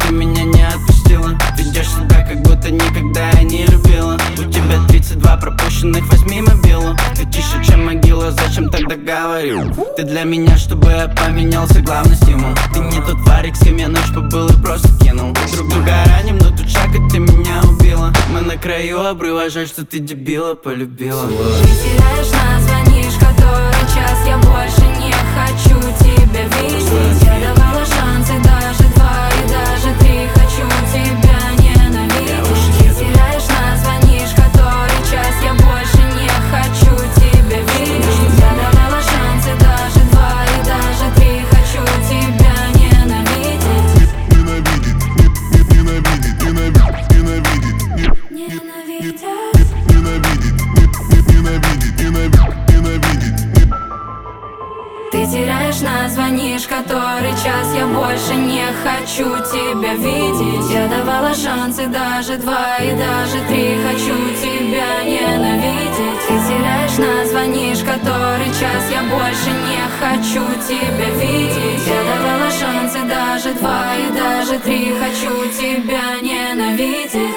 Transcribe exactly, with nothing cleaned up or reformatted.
ты меня не отпустила. Ведешь себя, как будто никогда я не любила. У тебя тридцать два пропущенных, возьми мобилу. Ты тише, чем могила, зачем тогда говорил? Ты для меня, чтобы я поменялся, главный стимул. Ты не тот варик, с кем я ночь побыл и просто кинул. Друг друга раним, но тут шаг, и ты меня убила. Мы на краю обрыва, жаль, что ты дебила полюбила. Ты теряешь нас, звонишь который час. Я больше не хочу тебя видеть. Я давала шансы, даже два и даже три. Хочу тебя ненавидеть. Ты теряешь нас, звонишь который час. Я больше не хочу тебя видеть. Я давала шансы, даже два и даже три. Хочу тебя ненавидеть. Ненавидеть, ненавидеть, ненавидеть, ненавидеть, Ненавидеть. ненавидеть, ненавидеть, ненавидеть, ненавидеть. Ты теряешь нас, звонишь который час. Я больше не хочу тебя видеть. Я давала шансы, даже два и даже три. Хочу тебя ненавидеть. Ты теряешь нас, звонишь который час. Я больше не хочу тебя видеть. Я давала шансы, даже два и даже три. Хочу тебя ненавидеть.